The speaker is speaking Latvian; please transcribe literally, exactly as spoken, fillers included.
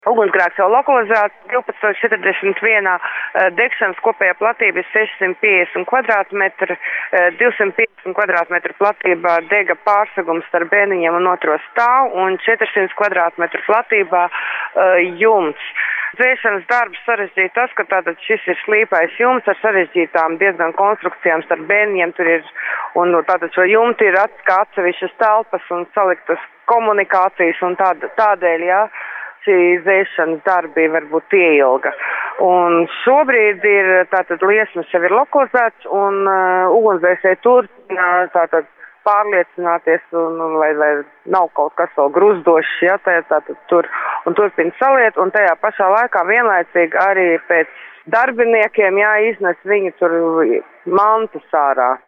Ugunsgrēks jau lokalizēts divpadsmit četrdesmit viens, degšanas kopējā platība ir sešsimt piecdesmit kvadrātmetri, divsimt piecdesmit kvadrātmetru platībā dega pārsegums starp bēniņiem un otro stāvu un četrsimt kvadrātmetru platībā jumts. Dzēšanas darbs sarežģīja tas, ka tātad šis ir slīpais jumts ar sarežģītām diezgan konstrukcijām starp bēniņiem. Tur ir, un tātad šo jumtu ir kā atsevišķas telpas un saliktas komunikācijas un tād, tādēļ, jā, šī dzēšanas darbi varbūt pieilga. Un šobrīd ir tātad liesmas jau ir lokalizēts un uh, ugunsdzēsēji turpina tātad pārliecināties, un, un, lai, lai nav kaut kas vēl gruzdošs, ja, tātad tur un turpina saliet, un tajā pašā laikā vienlaicīgi arī pēc darbiniekiem jāiznes viņi tur mantas ārā.